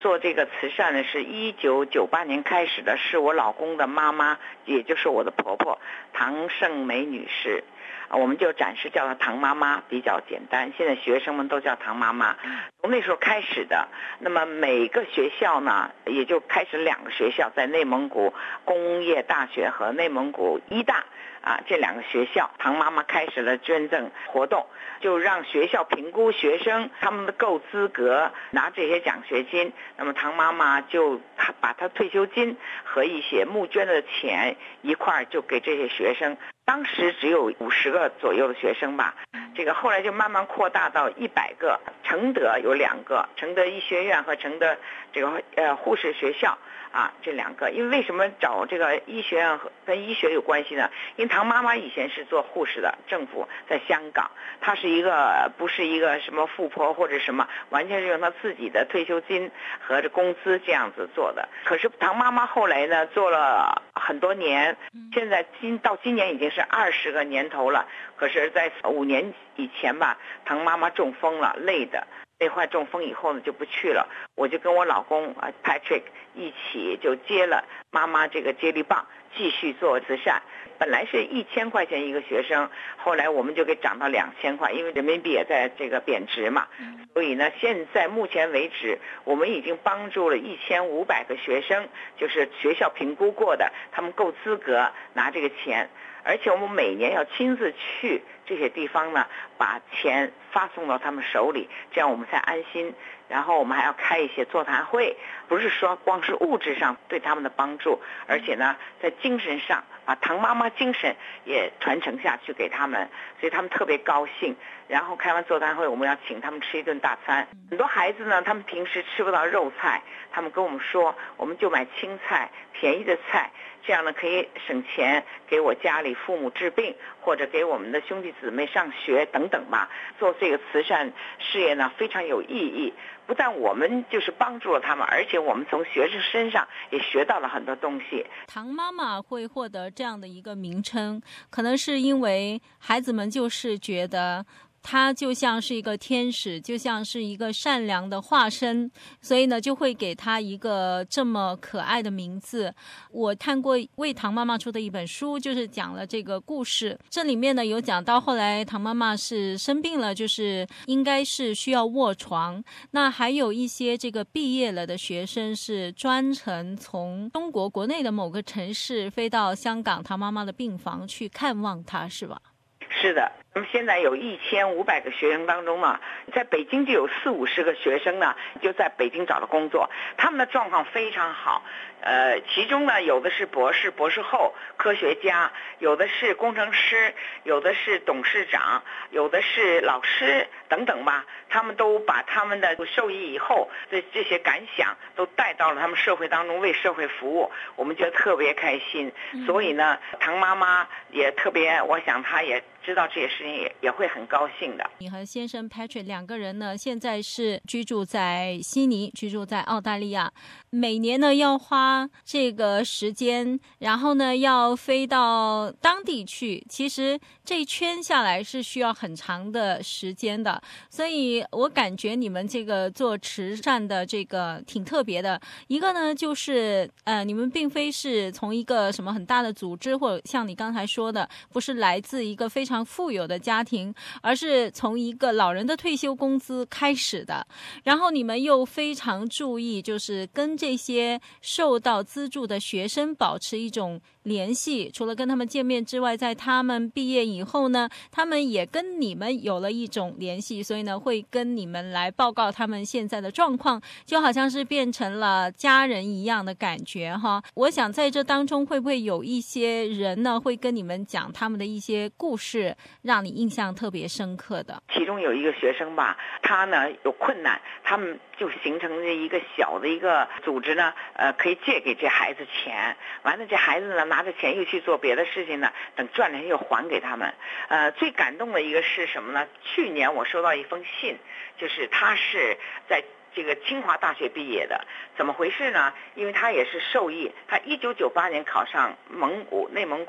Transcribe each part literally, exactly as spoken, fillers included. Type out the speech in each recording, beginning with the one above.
做这个慈善呢，是一九九八年开始的，是我老公的妈妈，也就是我的婆婆唐胜梅女士，我们就暂时叫她唐妈妈，比较简单。现在学生们都叫唐妈妈。从那时候开始的，那么每个学校呢，也就开始两个学校，在内蒙古工业大学和内蒙古医大啊这两个学校，唐妈妈开始了捐赠活动，就让学校评估学生他们的够资格拿这些奖学金，那么唐妈妈就把她退休金和一些募捐的钱一块就给这些学生。当时只有五十个左右的学生吧，这个后来就慢慢扩大到一百个。承德有两个，承德医学院和承德这个呃护士学校啊，这两个。因为为什么找这个医学院和跟医学有关系呢？因为唐妈妈以前是做护士的，政府在香港，她是一个不是一个什么富婆或者什么，完全是用她自己的退休金和这工资这样子做的。可是唐妈妈后来呢，做了很多年，现在今到今年已经是二十个年头了。可是在五年以前吧，唐妈妈中风了，累的累坏中风以后呢就不去了，我就跟我老公啊 Patrick 一起就接了妈妈这个接力棒，继续做慈善。本来是一千块钱一个学生，后来我们就给涨到两千块，因为人民币也在这个贬值嘛，所以呢，现在目前为止，我们已经帮助了一千五百个学生，就是学校评估过的，他们够资格拿这个钱。而且我们每年要亲自去这些地方呢，把钱发送到他们手里，这样我们才安心。然后我们还要开一些座谈会，不是说光是物质上对他们的帮助，而且呢，在精神上把唐妈妈精神也传承下去给他们，所以他们特别高兴。然后开完座谈会，我们要请他们吃一顿大餐。很多孩子呢，他们平时吃不到肉菜，他们跟我们说，我们就买青菜，便宜的菜，这样呢可以省钱，给我家里父母治病，或者给我们的兄弟姊妹上学等等吧。做这个慈善事业呢，非常有意义。不但我们就是帮助了他们，而且我们从学生身上也学到了很多东西。 唐妈妈会获得这样的一个名称，可能是因为孩子们就是觉得他就像是一个天使，就像是一个善良的化身，所以呢就会给他一个这么可爱的名字。我看过为唐妈妈出的一本书，就是讲了这个故事，这里面呢有讲到后来唐妈妈是生病了，就是应该是需要卧床，那还有一些这个毕业了的学生是专程从中国国内的某个城市飞到香港唐妈妈的病房去看望她，是吧？ 是的，那么现在有一千五百个学生当中呢，在北京就有四五十个学生呢，就在北京找了工作，他们的状况非常好。呃，其中呢，有的是博士、博士后、科学家，有的是工程师，有的是董事长，有的是老师等等吧。他们都把他们的受益以后的这些感想都带到了他们社会当中，为社会服务，我们觉得特别开心。所以呢，唐妈妈也特别，我想她也知道这些事情也也会很高兴的。 你和先生 Patrick 两个人呢，现在是居住在悉尼，居住在澳大利亚，每年呢要花这个时间，然后呢要飞到当地去，其实这一圈下来是需要很长的时间的，所以我感觉你们这个做慈善的这个挺特别的。一个呢就是呃，你们并非是从一个什么很大的组织，或者像你刚才说的，不是来自一个非常富有的家庭，而是从一个老人的退休工资开始的。然后你们又非常注意，就是跟这些受到资助的学生保持一种联系，除了跟他们见面之外，在他们毕业以后呢，他们也跟你们有了一种联系，所以呢会跟你们来报告他们现在的状况，就好像是变成了家人一样的感觉哈。我想在这当中会不会有一些人呢会跟你们讲他们的一些故事，让你印象特别深刻的？ 其中有一个学生吧，他呢有困难，他们就形成了一个小的一个组织呢，呃，可以借给这孩子钱，完了这孩子呢拿着钱又去做别的事情呢，等赚了又还给他们。呃，最感动的一个是什么呢？去年我收到一封信，就是他是在这个清华大学毕业的，怎么回事呢？因为他也是受益，他一九九八年考上蒙古内蒙古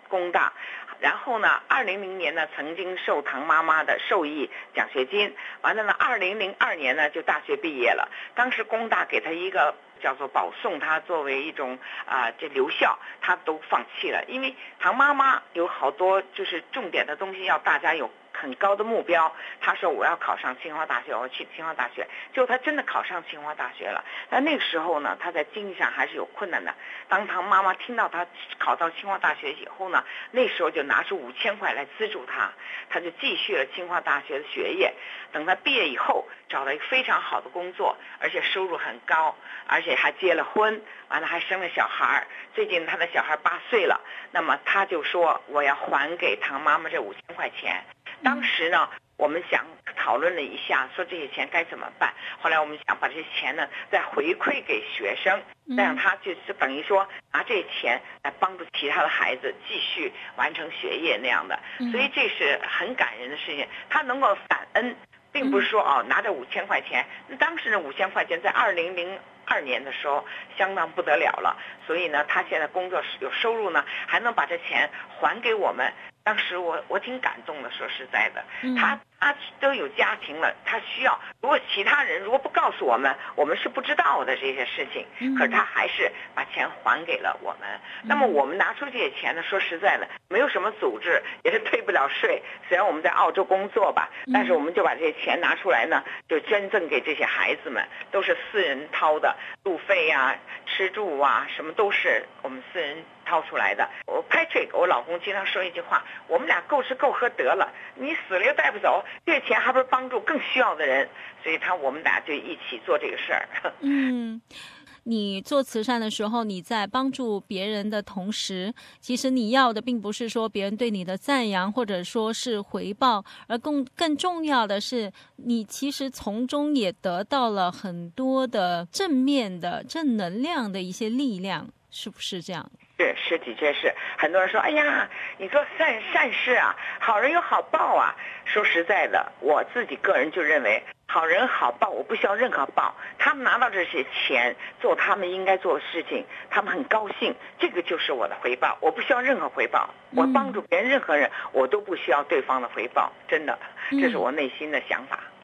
工大。然后呢，二零零年呢，曾经受唐妈妈的授意奖学金，完了呢，二零零二年呢就大学毕业了。当时工大给他一个叫做保送，他作为一种啊、呃、这留校，他都放弃了，因为唐妈妈有好多就是重点的东西要大家有很高的目标。他说我要考上清华大学，我要去清华大学，结果他真的考上清华大学了。但那个时候呢，他在经济上还是有困难的。当唐妈妈听到他考到清华大学以后呢，那时候就拿出五千块来资助他，他就继续了清华大学的学业。等他毕业以后，找了一个非常好的工作，而且收入很高，而且还结了婚，完了还生了小孩。最近他的小孩八岁了，那么他就说我要还给唐妈妈这五千块钱。当时呢，我们想讨论了一下，说这些钱该怎么办。后来我们想把这些钱呢再回馈给学生，这样他就是等于说拿这些钱来帮助其他的孩子继续完成学业那样的。所以这是很感人的事情，他能够感恩，并不是说哦拿着五千块钱。当时呢五千块钱在二零零二年的时候相当不得了了，所以呢他现在工作有收入呢，还能把这钱还给我们。当时我我挺感动的，说实在的，他他都有家庭了，他需要，如果其他人如果不告诉我们，我们是不知道的这些事情，可是他还是把钱还给了我们。那么我们拿出这些钱呢，说实在的，没有什么组织，也是退不了税。虽然我们在澳洲工作吧，但是我们就把这些钱拿出来呢，就捐赠给这些孩子们，都是私人掏的，路费呀、吃住啊，什么都是我们私人掏出来的。我 Patrick 我老公经常说一句话，我们俩够吃够喝得了，你死了又带不走，这钱还不是帮助更需要的人。所以他我们俩就一起做这个事儿。 嗯，你做慈善的时候，你在帮助别人的同时，其实你要的并不是说别人对你的赞扬或者说是回报，而更更重要的是你其实从中也得到了很多的正面的正能量的一些力量，是不是这样？ 是是，的确是。很多人说，哎呀，你做善善事啊，好人有好报啊。说实在的，我自己个人就认为，好人好报，我不需要任何报。他们拿到这些钱，做他们应该做的事情，他们很高兴，这个就是我的回报。我不需要任何回报，我帮助别人任何人，我都不需要对方的回报。真的，这是我内心的想法。